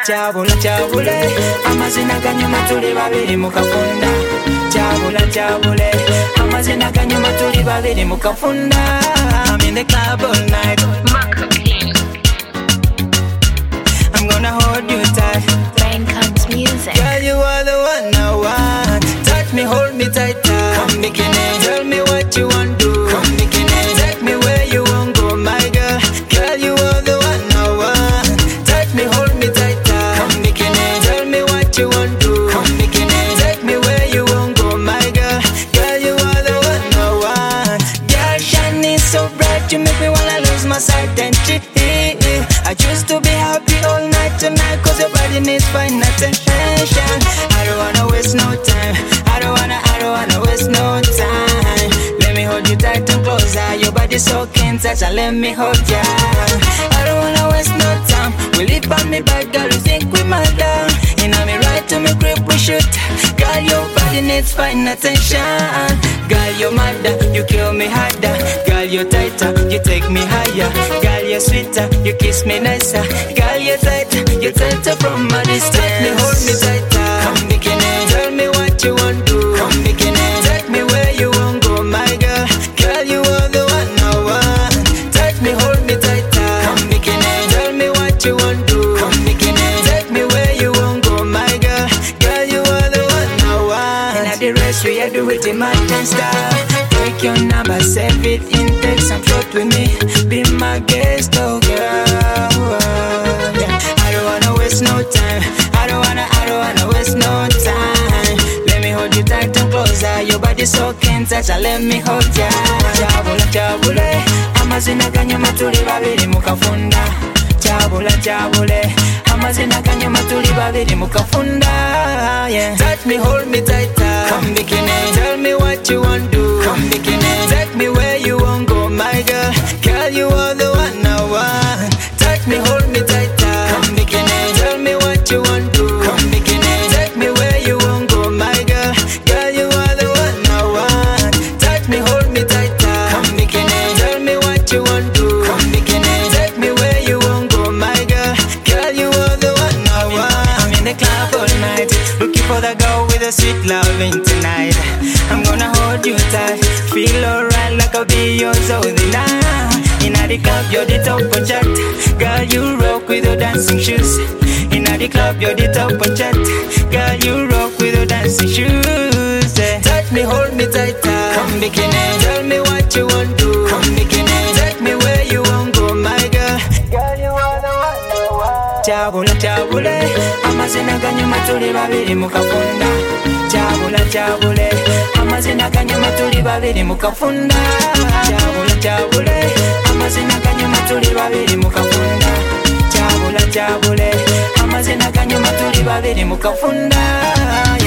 Chabula chabule, amazina ganyuma tuli babiri mukafunda. Chabula chabule, amazina ganyuma tuli babiri mukafunda. I'm in the club all night. I'm gonna hold you tight. Rain Comes Music. Girl, you are the one I want. Touch me, hold me tighter. Come bikini, tell me what you want to. Come bikini, take me where you want go, my girl. Girl, you are the one I want. Touch me, hold me tighter. Come bikini, tell me what you want to. Come bikini, take me where you want go, my girl. Girl, you are the one I want. Girl, shining so bright, you make me wanna lose my sight and cheat. I choose to be happy all night tonight, cause your body needs fine attention. I don't wanna waste no time. I don't wanna waste no time. Let me hold you tight and closer. Your body so keen, touch and let me hold ya. I don't wanna waste no time. We live on me back, girl, you think we murder. You know me right to me grip, we shoot. Girl, your body needs fine attention. Girl, you're madder, you kill me harder. Girl, you're tighter, you take me higher. Girl, you're sweeter, you kiss me nicer. Girl, you're tighter from my distance. Take me, hold me tighter. Come bikini, tell me what you want to. Come bikini, take me where you want go, my girl. Girl, you are the one I want. Take me, hold me tighter. Come bikini, tell me what you want to. Come bikini, take me where you want go, my girl. Girl, you are the one I want. And at the rest we are do it in my style. Take your number, save it in text, I'm short with me. Be my guest, oh girl. Yeah. I don't wanna waste no time. I don't wanna waste no time. Let me hold you tight and closer. Your body so keen, touch and let me hold ya. Chabula chabule, amazina ganyuma tuli babiri mukafunda. Chabula chabule, amazina ganyuma tuli babiri mukafunda. Yeah. Touch me, hold me tighter. Come bikini, tell me what you want to. Come bikini, take me where you want go, my girl. Girl, you are the one I want. Touch me, hold me tighter. Come bikini, tell me what you want to. Come bikini, take me where you want go, my girl. Girl, you are the one I want. Touch me, hold me tighter. Come bikini, tell me what you want to. Come bikini, take me where you want go, my girl. Girl, you are the one I want. I'm in the club all night, looking for the girl with a sweet loving tonight. I'm gonna hold you tight, feel alright like I'll be yours all the night. Inna the club, you're the top of chat. Girl, you rock with your dancing shoes. Inna the club, you're the top of chat. Girl, you rock with your dancing shoes. Touch me, hold me tighter. Come bikini, tell me what you want to. Come bikini, take me where you want go, my girl. Girl, you are the one I want. Chabula chabule, amazina ganyuma tuli babiri mukafunda. Chabula chabule, amazina ganyuma tuli babiri mukafunda. Chabula chabule, amazina ganyuma tuli babiri mukafunda. Chabula chabule, amazina ganyuma tuli babiri mukafunda.